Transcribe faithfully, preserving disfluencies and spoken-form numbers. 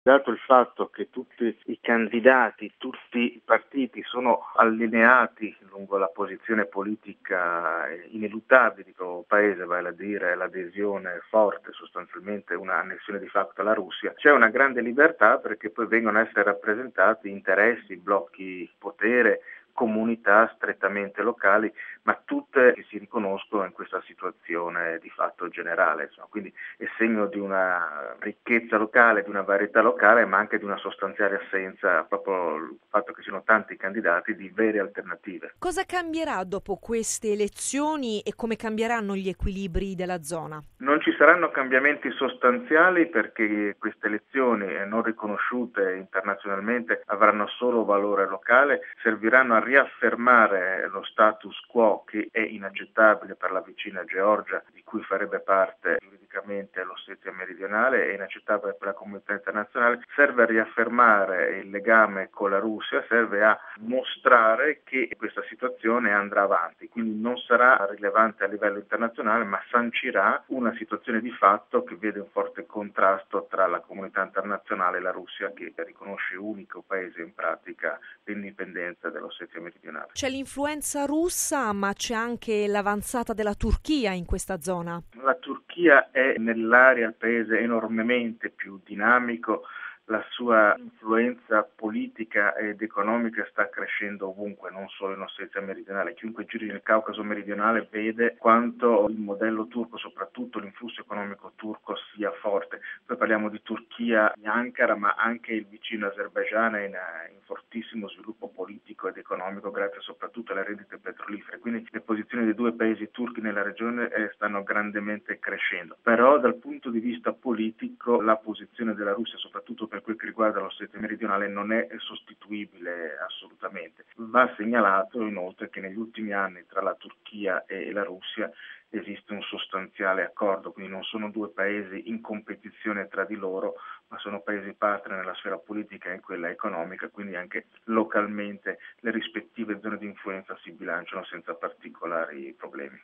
Dato il fatto che tutti i candidati, tutti i partiti sono allineati lungo la posizione politica ineluttabile di questo paese, vale a dire l'adesione forte, sostanzialmente una annessione di fatto alla Russia, c'è una grande libertà perché poi vengono a essere rappresentati interessi, blocchi potere, comunità strettamente locali, ma tutte che si riconoscono in questa situazione di fatto generale. Insomma. Quindi è segno di una ricchezza locale, di una varietà locale, ma anche di una sostanziale assenza, proprio il fatto che siano tanti candidati, di vere alternative. Cosa cambierà dopo queste elezioni e come cambieranno gli equilibri della zona? Non ci saranno cambiamenti sostanziali perché queste elezioni non riconosciute internazionalmente avranno solo valore locale, serviranno a riaffermare lo status quo che è inaccettabile per la vicina Georgia, di cui farebbe parte giuridicamente l'Ossetia meridionale, è inaccettabile per la comunità internazionale, serve a riaffermare il legame con la Russia, serve a mostrare che questa situazione andrà avanti, quindi non sarà rilevante a livello internazionale, ma sancirà una situazione di fatto che vede un forte contrasto tra la comunità internazionale e la Russia, che riconosce unico paese in pratica l'indipendenza dell'Ossetia meridionale. C'è l'influenza russa, ma c'è anche l'avanzata della Turchia in questa zona. La Turchia è nell'area il paese enormemente più dinamico, la sua influenza politica ed economica sta crescendo ovunque, non solo in Ossetia meridionale. Chiunque giri nel Caucaso meridionale vede quanto il modello turco, soprattutto l'influsso economico turco, sia forte. Poi parliamo di Turchia, di Ankara, ma anche il vicino Azerbaigian è in, in fortissimo sviluppo politico ed economico grazie soprattutto alle rendite petrolifere. Quindi le posizioni dei due paesi turchi nella regione eh, stanno grandemente crescendo. Però dal punto di vista politico la posizione della Russia, soprattutto per quel che riguarda l'Ossetia meridionale, non è sostituibile assolutamente. Va segnalato inoltre che negli ultimi anni tra la Turchia e la Russia esiste un sostanziale accordo, quindi non sono due paesi in competizione tra di loro, ma sono paesi partner nella sfera politica e in quella economica, quindi anche localmente le rispettive zone di influenza si bilanciano senza particolari problemi.